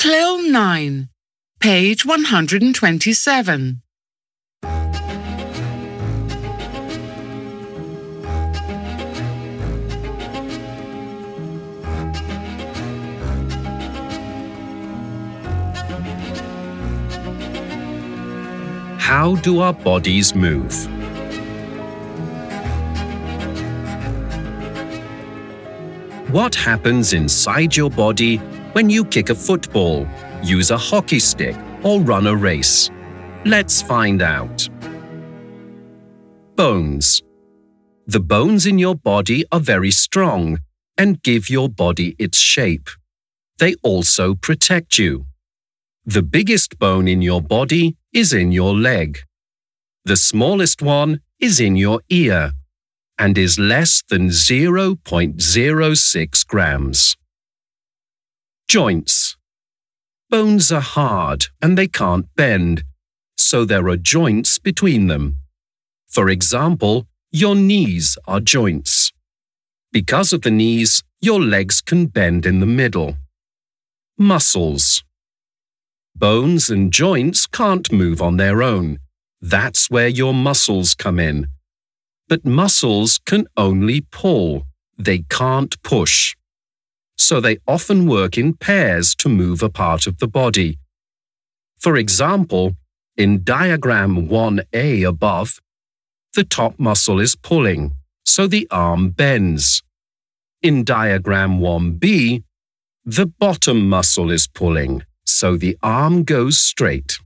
CLIL 9, page 127. How do our bodies move? What happens inside your body when you kick a football, use a hockey stick, or run a race? Let's find out. Bones. The bones in your body are very strong and give your body its shape. They also protect you. The biggest bone in your body is in your leg. The smallest one is in your ear and is less than 0.06 grams. Joints. Bones are hard and they can't bend, so there are joints between them. For example, your knees are joints. Because of the knees, your legs can bend in the middle. Muscles. Bones and joints can't move on their own. That's where your muscles come in. But muscles can only pull. They can't push. So they often work in pairs to move a part of the body. For example, in diagram 1A above, the top muscle is pulling, so the arm bends. In diagram 1B, the bottom muscle is pulling, so the arm goes straight.